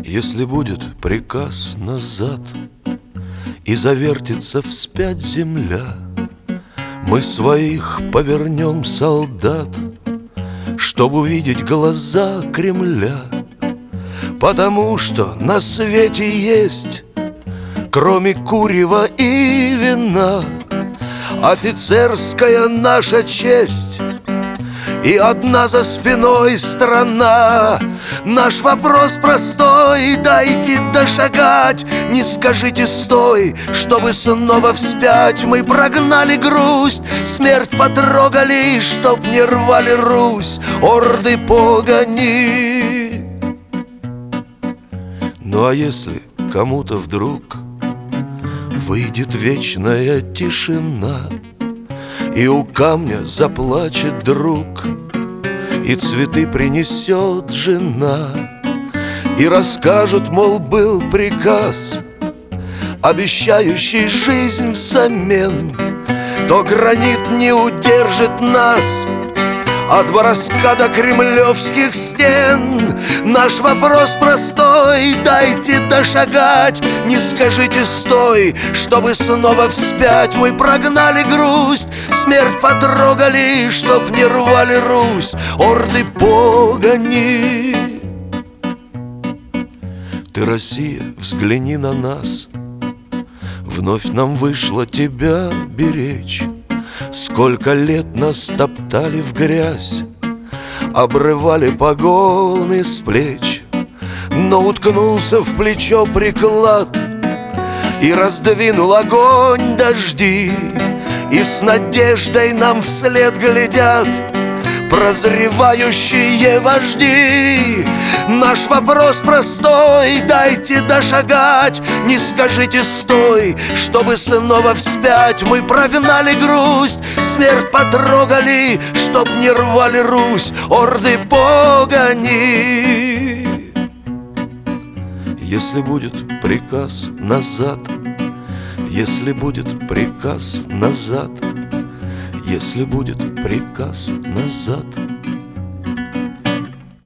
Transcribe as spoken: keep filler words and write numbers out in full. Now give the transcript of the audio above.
Если будет приказ назад и завертится вспять земля, мы своих повернем солдат, чтобы увидеть глаза Кремля. Потому что на свете есть, кроме курева и вина, офицерская наша честь и одна за спиной страна. Наш вопрос простой: дайте дошагать, не скажите стой, чтобы снова вспять. Мы прогнали грусть, смерть потрогали, чтоб не рвали Русь орды погони. Ну а если кому-то вдруг выйдет вечная тишина, и у камня заплачет друг, и цветы принесет жена, и расскажут, мол, был приказ, обещающий жизнь взамен, то гранит не удержит нас от Боровска до кремлевских стен. Наш вопрос простой: дайте дошагать, не скажите стой, чтобы снова вспять. Мы прогнали грусть, смерть потрогали, чтоб не рвали Русь орды погони. Ты, Россия, взгляни на нас, вновь нам вышло тебя беречь. Сколько лет нас топтали в грязь, обрывали погоны с плеч, но уткнулся в плечо приклад и раздвинул огонь дожди, и с надеждой нам вслед глядят прозревающие вожди. Наш вопрос простой: дайте дошагать, не скажите стой, чтобы снова вспять. Мы прогнали грусть, смерть потрогали, чтоб не рвали Русь орды погони. Если будет приказ назад, если будет приказ назад, если будет приказ назад,